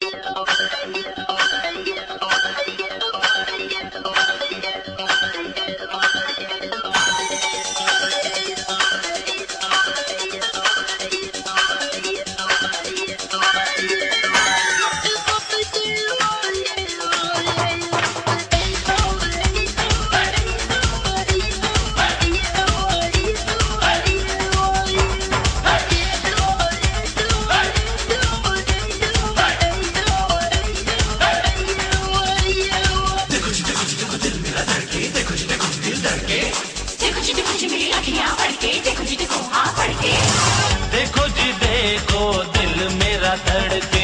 देखो जी देखो दिल मेरा धड़के,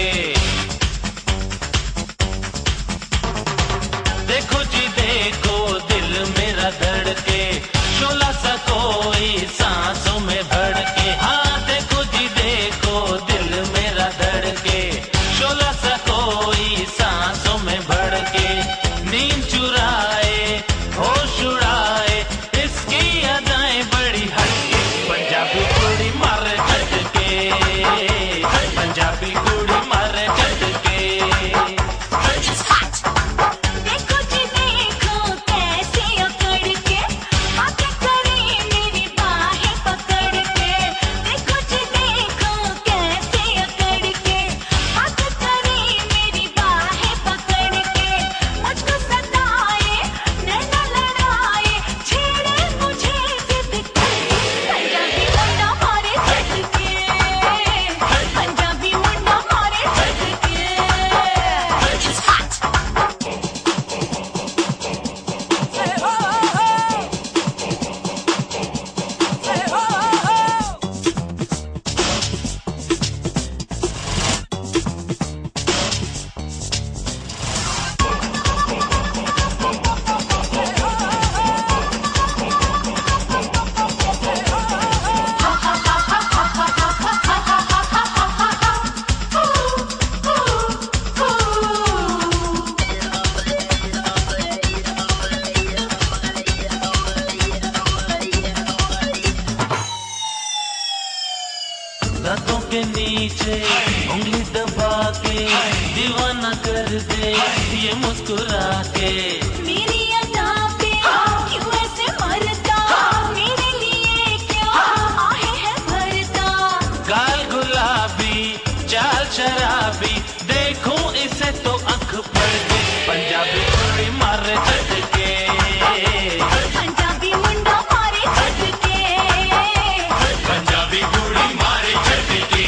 देखो जी देखो दिल मेरा धड़के, शोला सा कोई सांसों में भड़के। हाँ देखो जी देखो दिल मेरा धड़के, शोला सा कोई सांसों में भड़के। नींद चुराए होश उड़ाए इसकी अदाएं बड़ी हटके, पंजाबी कुड़ी मारे झटके, पंजाबी कुड़ी मारे झटके। देखो जी देखो कैसे अकड़ के आके करे मेरी बाहें पकड़ के। देखो जी देखो कैसे अकड़ के आके करे मेरी बाहें पकड़ के। मुझको सताए नैना लड़ाए छेड़े मुझे जिद करके। पंजाबी मुंडा मारे झटके, पंजाबी मुंडा मारे झटके। दांतों के नीचे उंगली दबा के दीवाना कर दे ये मुस्कुरा के। मेरी अदा पे क्यों ऐसे मरता, मेरे लिए क्यों आहे है भरता। गाल गुलाबी चाल शराबी देखूं इसे तो आंख पड़ गई, पंजाबी कुड़ी मारे झटके, पंजाबी मुंडा मारे झटके, पंजाबी कुड़ी मारे झटके।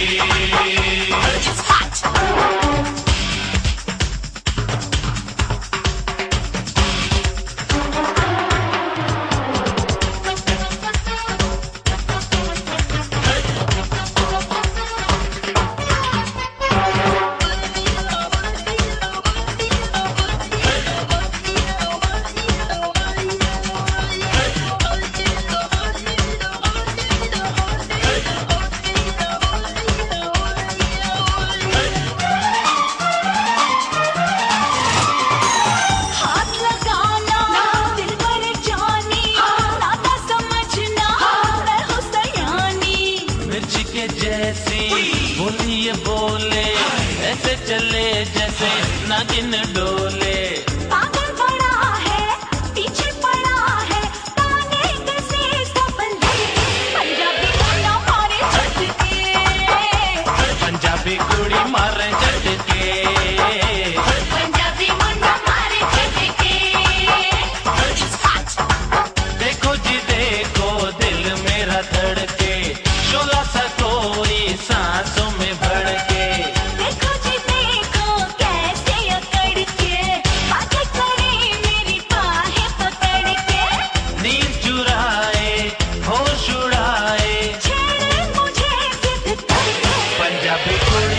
हाथ लगाना दिल पर जानी, नाता समझना मैं हूँ सयानी। मिर्ची के जैसी बोली ये बोले, ऐसे चले जैसे नागिन डोले। पागल बड़ा है पीछे पड़ा है ताने कैसे सफल लगे। पंजाबी मुंडा मारे झटके, पंजाबी कुड़ी मारे झटके, पंजाबी मुंडा मारे झटके। देखो जी देखो दिल मेरा धड़के, शोला सा कोई सांसों में भड़के। देखो जी देखो कैसे अकड़ के आके करे मेरी बाहें पकड़ के। नींद चुराए होश उड़ाए छेड़े मुझे जिद करके। पंजाबी कुड़ी